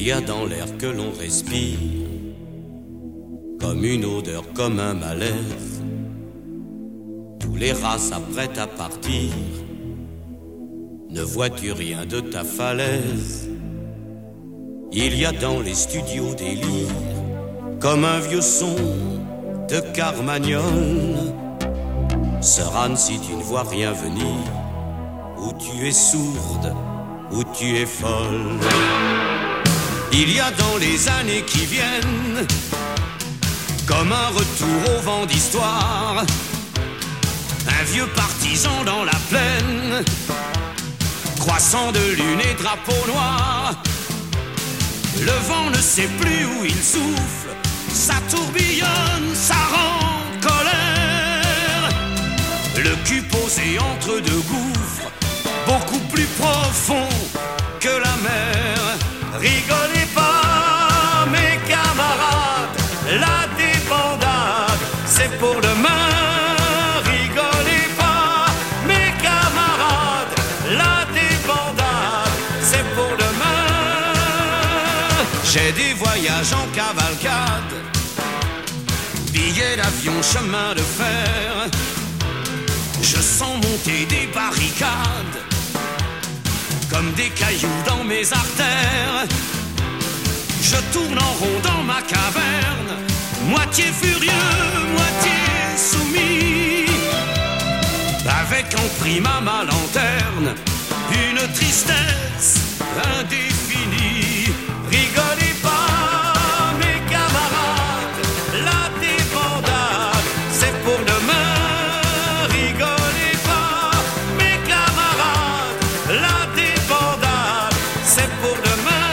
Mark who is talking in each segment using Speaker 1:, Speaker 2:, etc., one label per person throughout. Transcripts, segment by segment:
Speaker 1: y a dans l'air que l'on respire, comme une odeur, comme un malaise. Tous les rats s'apprêtent à partir. Ne vois-tu rien de ta falaise? Il y a dans les studios des lyres, comme un vieux son de Carmagnole. Sœur Anne, si tu ne vois rien venir, ou tu es sourde, ou tu es folle. Il y a dans les années qui viennent, comme un retour au vent d'histoire, un vieux partisan dans la plaine, croissant de lune et drapeau noir. Le vent ne sait plus où il souffle, ça tourbillonne, ça rend colère. Le cul posé entre deux gouffres, beaucoup plus profond que la mer. Rigolez pas, mes camarades, la débandade, c'est pour demain. Rigolez pas, mes camarades, la débandade, c'est pour demain. J'ai des voyages en cavalcade, billets d'avion, chemin de fer. Je sens monter des barricades, comme des cailloux dans mes artères. Je tourne en rond dans ma caverne, moitié furieux, moitié soumis, avec en prime à ma lanterne une tristesse indéfinie. Rigolez pas, mes camarades, la débandade, c'est pour demain. Rigolez pas, mes camarades, la débandade, c'est pour demain.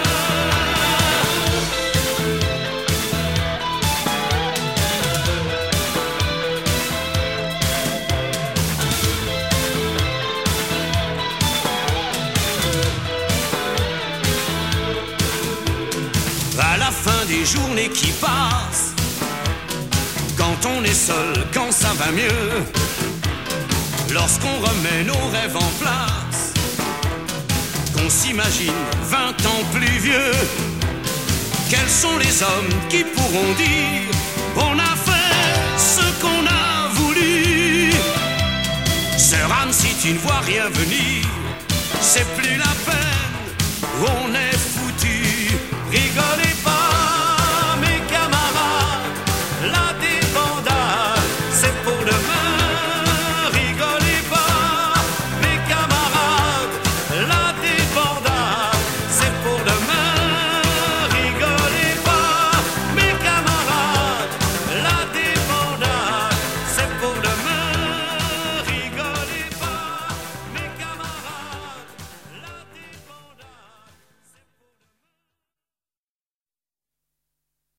Speaker 1: À la fin des journées qui passent, quand on est seul, quand ça va mieux, lorsqu'on remet nos rêves en place, qu'on s'imagine 20 ans plus vieux, quels sont les hommes qui pourront dire on a fait ce qu'on a voulu? Sœur Anne, si tu ne vois rien venir, c'est plus la peine